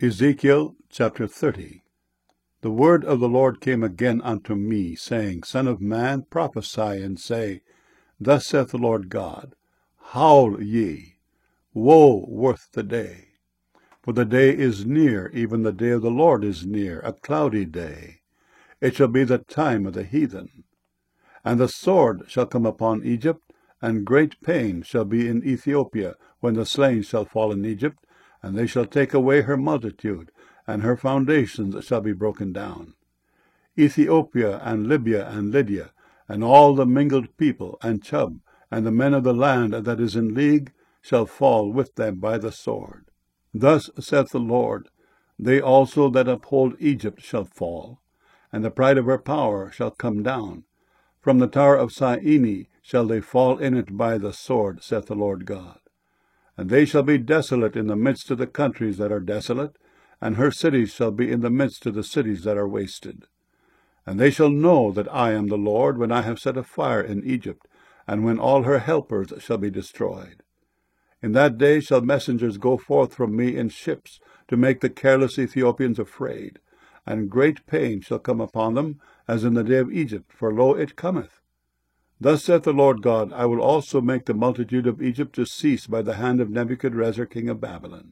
Ezekiel chapter 30. The word of the Lord came again unto me, saying, Son of man, prophesy, and say, Thus saith the Lord God, Howl ye, woe worth the day! For the day is near, even the day of the Lord is near, a cloudy day. It shall be the time of the heathen. And the sword shall come upon Egypt, and great pain shall be in Ethiopia, when the slain shall fall in Egypt, and they shall take away her multitude, and her foundations shall be broken down. Ethiopia and Libya and Lydia, and all the mingled people, and Chub, and the men of the land that is in league, shall fall with them by the sword. Thus saith the Lord, They also that uphold Egypt shall fall, and the pride of her power shall come down. From the tower of Syene shall they fall in it by the sword, saith the Lord God. And they shall be desolate in the midst of the countries that are desolate, and her cities shall be in the midst of the cities that are wasted. And they shall know that I am the Lord, when I have set a fire in Egypt, and when all her helpers shall be destroyed. In that day shall messengers go forth from me in ships, to make the careless Ethiopians afraid, and great pain shall come upon them, as in the day of Egypt, for lo, it cometh. Thus saith the Lord God, I will also make the multitude of Egypt to cease by the hand of Nebuchadrezzar king of Babylon.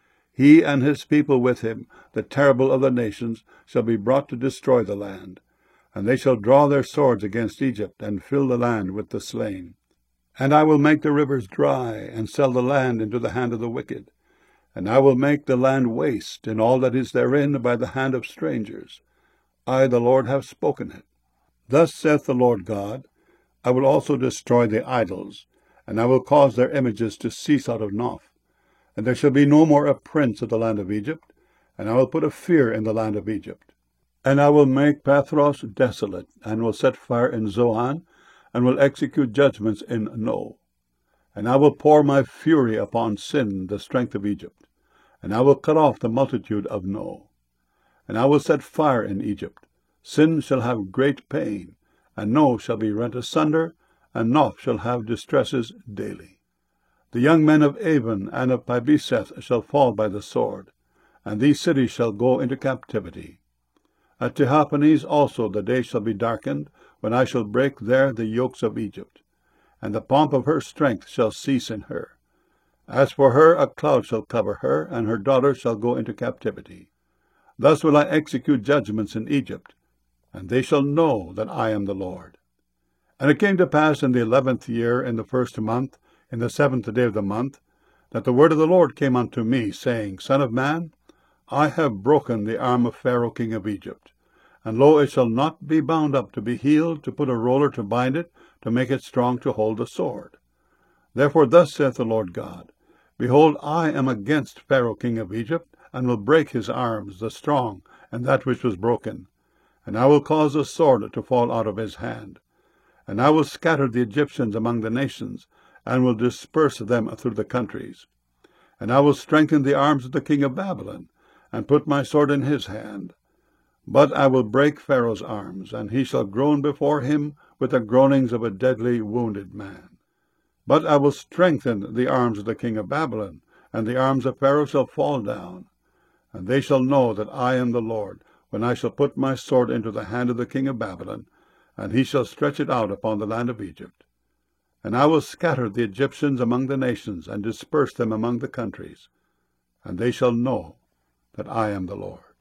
He and his people with him, the terrible of the nations, shall be brought to destroy the land. And they shall draw their swords against Egypt, and fill the land with the slain. And I will make the rivers dry, and sell the land into the hand of the wicked. And I will make the land waste, and all that is therein, by the hand of strangers. I, the Lord, have spoken it. Thus saith the Lord God, I will also destroy the idols, and I will cause their images to cease out of Noph. And there shall be no more a prince of the land of Egypt, and I will put a fear in the land of Egypt. And I will make Pathros desolate, and will set fire in Zoan, and will execute judgments in No. And I will pour my fury upon Sin, the strength of Egypt, and I will cut off the multitude of No. And I will set fire in Egypt. Sin shall have great pain, and No shall be rent asunder, and Noph shall have distresses daily. The young men of Avon and of Pibeseth shall fall by the sword, and these cities shall go into captivity. At Tehaphanes also the day shall be darkened, when I shall break there the yokes of Egypt, and the pomp of her strength shall cease in her. As for her, a cloud shall cover her, and her daughters shall go into captivity. Thus will I execute judgments in Egypt, and they shall know that I am the Lord. And it came to pass in the 11th year, in the 1st month, in the 7th day of the month, that the word of the Lord came unto me, saying, Son of man, I have broken the arm of Pharaoh king of Egypt, and lo, it shall not be bound up to be healed, to put a roller to bind it, to make it strong to hold the sword. Therefore thus saith the Lord God, Behold, I am against Pharaoh king of Egypt, and will break his arms, the strong, and that which was broken. And I will cause the sword to fall out of his hand. And I will scatter the Egyptians among the nations, and will disperse them through the countries. And I will strengthen the arms of the king of Babylon, and put my sword in his hand. But I will break Pharaoh's arms, and he shall groan before him with the groanings of a deadly wounded man. But I will strengthen the arms of the king of Babylon, and the arms of Pharaoh shall fall down. And they shall know that I am the Lord, when I shall put my sword into the hand of the king of Babylon, and he shall stretch it out upon the land of Egypt. And I will scatter the Egyptians among the nations, and disperse them among the countries. And they shall know that I am the Lord.